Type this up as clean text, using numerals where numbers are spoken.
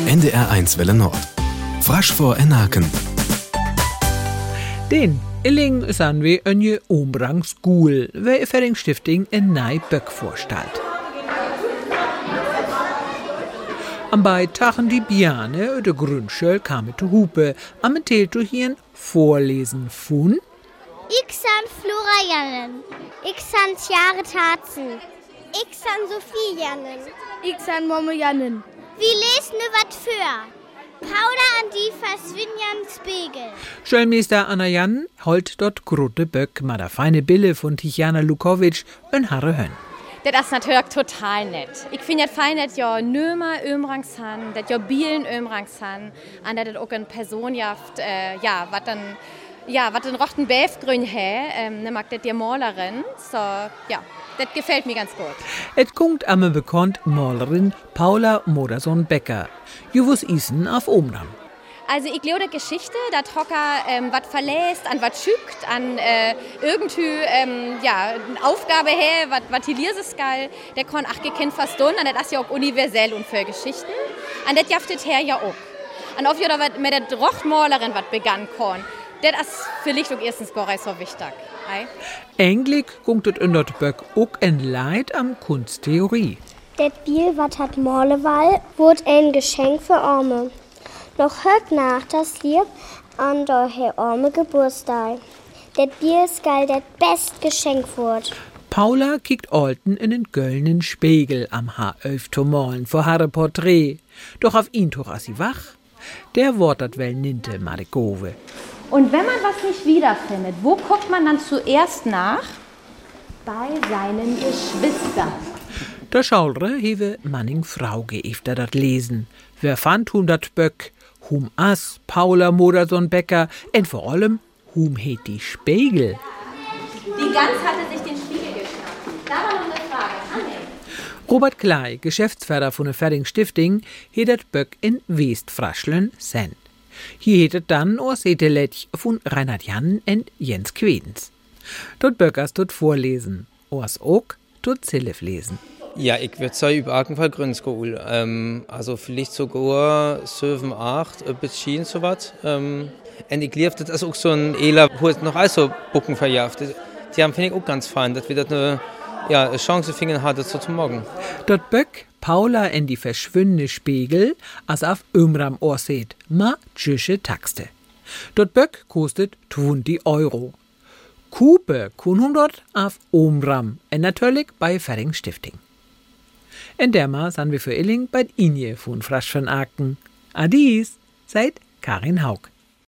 NDR1 Welle Nord. Frasch vor Enaken. Den Illing san we önje ombrang skol, we Ferring Stifting en nei Böck vorstalt. Am Beitachen die Biane de Grundschöl kam mit Hupe, am Telto hien vorlesen fun. Ich san Flora Jannen. Ich san Tiare Tatzen. Ich san Sophie Jannen. Ich san Momme Jannen. Wie lesen ne wat für? Paula an die Verswinjan Spiegel. Schöllmeister Anna Jan holt dort Grote Böck, ma da feine Bille von Tichjana Lukowitsch en Harre Hön. Das ist natürlich total nett. Ich finde es fein, dass ihr Nömer Ömrangs han, dass ihr Bielen Ömrangs han, und dass auch eine Person jaft, was den rochten Bäfgrün hä, ne mag das die Malerin, so, ja, das gefällt mir ganz gut. Et kommt amme bekannt Malerin Paula Modersohn-Becker, Juvus Isen auf Omram. Also ich glaube, die Geschichte, dass Hocker was verlässt, an was schickt, an eine Aufgabe her, was hier ist geil, der kann auch gekannt fast tun, und das ist ja auch universell und für Geschichten. Und das jaftet her ja auch. Und auf jeden Fall mit der Drochtmalerin was begann kann, das ist vielleicht auch erstens gar nicht so wichtig. Eigentlich kommt es in dort Böck auch ein Leid am Kunsttheorie. Das Biel, wat hat Morlewall, wurde ein Geschenk für Arme. Noch heute nach das Lieb an der Herr Arme Geburtstag. Das Bier ist geil, das best Geschenk wird. Paula kickt Olten in den göllenen Spiegel am H11 Tomorlen vor Harre Porträt. Doch auf ihn tuch as sie wach. Der Wort dat well ninte Marikove. Und wenn man was nicht wiederfindet, wo guckt man dann zuerst nach? Bei seinen Geschwistern. Der Schaulre hewe Manning Frau geefter dat lesen. Wer fand dat Böck? Hum as Paula Modersohn-Becker und vor allem, hum het die Spiegel? Die Gans hatte sich den Spiegel geschnappt. Da war noch eine Frage. Robert Klei, Geschäftsführer von der Ferring Stifting, hedet Böck in Westfraschlen sen. Hier hetet dann o Seteletch von Reinhard Jan und Jens Quedens. Dort Böckers dort vorlesen, ors ook dort Zillef lesen. Ja, ich würde sagen, über jeden Grundschule. Also vielleicht sogar 7, 8, ein bisschen so was. Und ich glaube, das ist auch so ein Ela, wo es noch also Bucken verjagt. Die haben, finde ich, auch ganz fein, dass wir das eine Chance finden hat, das so zu morgen. Dort Böck, Paula in die verschwindende Spiegel, als auf Ömram Orset, ma tschüsche Taxte. Dort Böck kostet 20 €. Kupe kun dort auf Omram, und natürlich bei Ferring Stifting. En derma san wir für Illing bei Inje von Frasch von Aken. Adis, seid Karin Haug.